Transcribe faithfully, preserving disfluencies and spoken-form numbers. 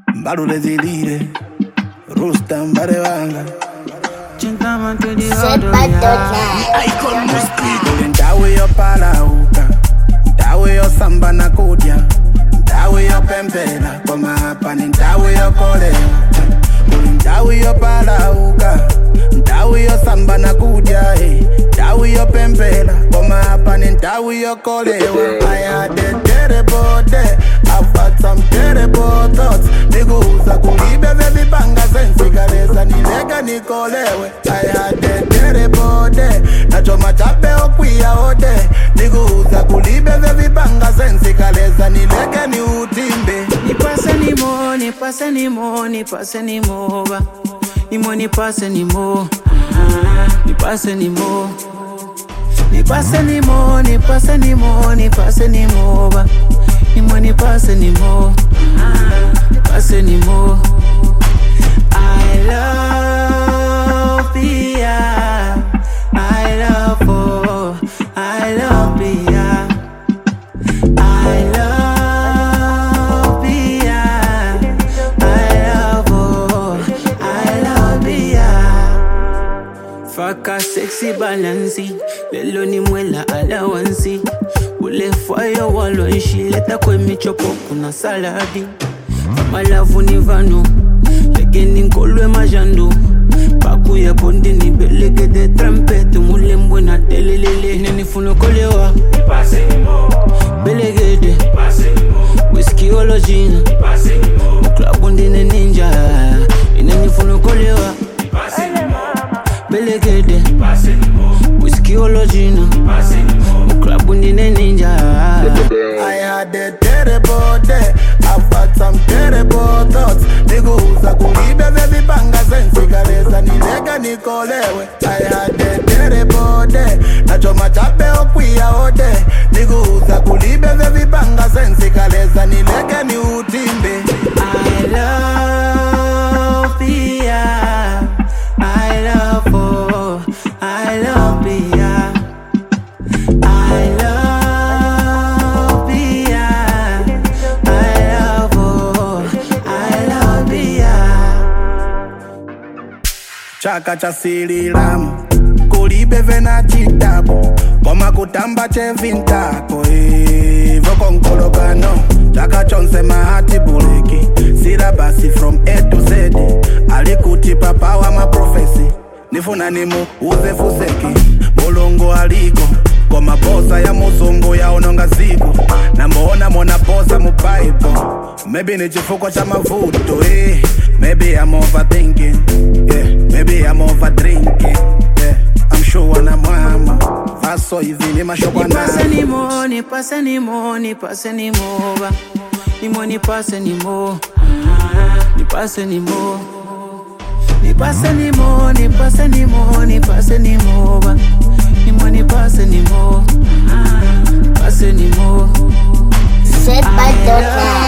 Barule zilire Rustam barewanga Chintama to the other yeah. Icon must be Ndawe yo palauka Ndawe yo samba na kudia Ndawe yo pempela Koma hapa ni ndawe yo kolewa Ndawe yo palauka Ndawe yo samba na kudia hey. Ndawe yo pempela Koma hapa ni ndawe yo kolewa I had a terrible day I've had some terrible thoughts Niguza kulibe baby banga sensi kaleza nilega nikolewe I had a terrible day Nachoma chape okuya ode Niguza kulibe baby banga sensi kaleza nilega ni utimbe Nipase ni mo, nipase ni mo, nipase ni mo ba Nimo nipase ni mo Nipase ni mo Nipase ni mo, nipase ni mo, nipase ni mo ba Nimo nipase ni mo Nipase ni mo I love Pia I love oh I love Pia I love Pia I love oh I love Pia Faka sexy balancy Lelo ni mwela alawansi Ule fire walo ishileta kwe michopo kuna saladi Malavu ni vano Legeni nkolwe majando Paku ya bondi ni belege de trumpet Mule mbwe na telelele Nini funo kolewa Nipase ni mo Belege de Nipase ni mo Whiskey olojina Nipase ni mo Mukla bondi ne ninja Nini funo kolewa Nipase ni mo Belege de Nipase ni mo Whiskey olojina Nipase ni mo Mukla bondi ne ninja I had a terrible day I've had some terrible thoughts Niguza kulibe baby banga sensi kaleza nilega nikolewe I had a terrible day Nachoma chape okuya ode Niguza kulibe baby banga sensi kaleza nilega ni utimbe I love Pia I love oh I love Pia I love Pia I love oh I love Pia Chaka cha sililamu Kulibe vena chitabu Koma kutamba chevintako Evo konkolokano Chaka chonse mahati buleki Silabasi from A to Z Alikuti papa wa maprofesi Nifuna nimu uze fuseki Mulungu aliko Koma bosa ya muzungu ya ononga siku Na muona mona bosa mu Bible Maybe ni chifuko cha mavuto eh. Maybe I'm overthinking yeah. Maybe I'm overdrinking yeah. I'm sure na mwama Faso hivi ni mashokwa na Nipase ni mo, nipase ni mo, nipase ni mo ba Nimo nipase ni mo Nipase ni mo Nipase ni mo, nipase ni mo, nipase ni mo ba Nimo nipase ni mo Nipase ni mo Set by the